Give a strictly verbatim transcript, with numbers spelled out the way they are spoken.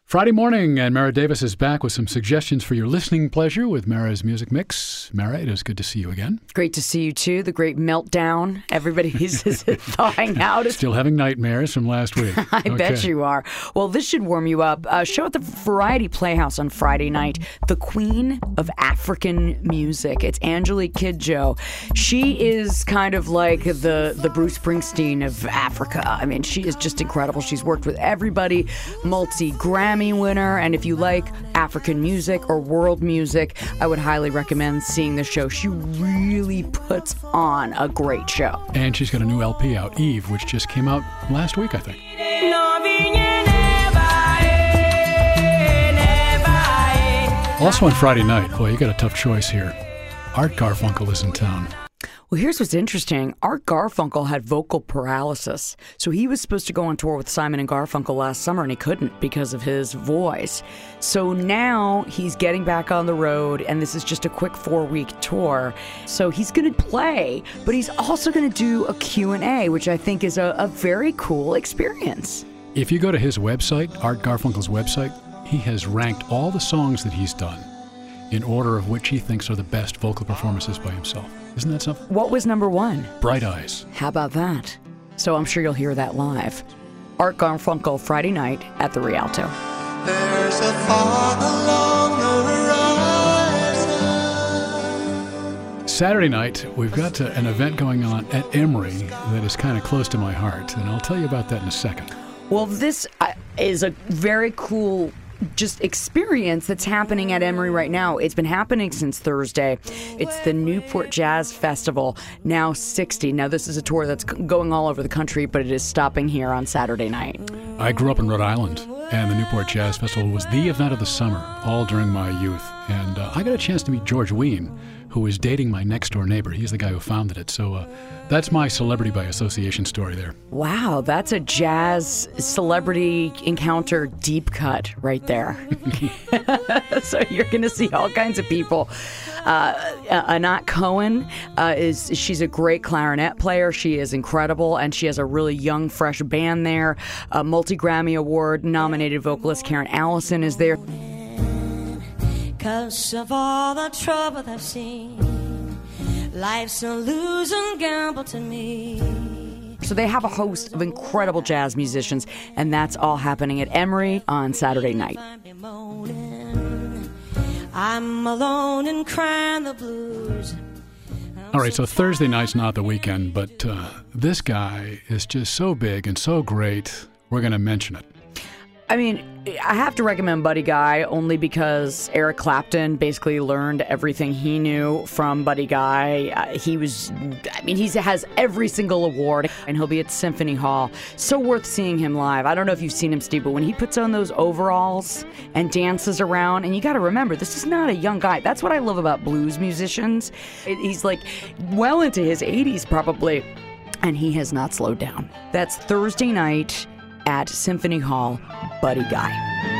Friday morning, and Mara Davis is back with some suggestions for your listening pleasure with Mara's Music Mix. Mara, it is good to see you again. Great to see you, too. The great meltdown. Everybody's thawing out. Still having nightmares from last week. I okay. bet you are. Well, this should warm you up. Uh, show at the Variety Playhouse on Friday night, the Queen of African Music. It's Angelique Kidjo. She is kind of like the, the Bruce Springsteen of Africa. I mean, she is just incredible. She's worked with everybody, multi-Grammy winner, and if you like African music or world music, I would highly recommend seeing the show. She really puts on a great show. And she's got a new L P out, Eve, which just came out last week, I think. Also on Friday night, boy, you got a tough choice here. Art Garfunkel is in town. Well, here's what's interesting. Art Garfunkel had vocal paralysis. So he was supposed to go on tour with Simon and Garfunkel last summer, and he couldn't because of his voice. So now he's getting back on the road, and this is just a quick four-week tour. So he's going to play, but he's also going to do a Q and A, which I think is a, a very cool experience. If you go to his website, Art Garfunkel's website, he has ranked all the songs that he's done in order of which he thinks are the best vocal performances by himself. Isn't that something? What was number one? Bright Eyes. How about that? So I'm sure you'll hear that live. Art Garfunkel, Friday night at the Rialto. There's a thought along the horizon. Saturday night, we've got uh, an event going on at Emory that is kind of close to my heart, and I'll tell you about that in a second. Well, this uh, is a very cool just experience that's happening at Emory right now. It's been happening since Thursday. It's the Newport Jazz Festival, now sixty. Now, this is a tour that's going all over the country, but it is stopping here on Saturday night. I grew up in Rhode Island, and the Newport Jazz Festival was the event of the summer, all during my youth. And uh, I got a chance to meet George Wein, who is dating my next-door neighbor. He's the guy who founded it. So uh, that's my celebrity by association story there. Wow, that's a jazz celebrity encounter deep cut right there. So you're going to see all kinds of people. Uh, Anat Cohen, uh, is she's a great clarinet player. She is incredible, and she has a really young, fresh band there. A multi-Grammy Award-nominated vocalist Karen Allison is there. 'Cause of all the trouble I've seen, life's a losing gamble to me. So they have a host of incredible jazz musicians, and that's all happening at Emory on Saturday night. I'm alone and crying the blues. All right, so Thursday night's not the weekend, but uh, this guy is just so big and so great, we're going to mention it. I mean, I have to recommend Buddy Guy only because Eric Clapton basically learned everything he knew from Buddy Guy. Uh, he was, I mean, he has every single award, and he'll be at Symphony Hall. So worth seeing him live. I don't know if you've seen him, Steve, but when he puts on those overalls and dances around, and you got to remember, this is not a young guy. That's what I love about blues musicians. It, he's like well into his eighties probably, and he has not slowed down. That's Thursday night at Symphony Hall, Buddy Guy.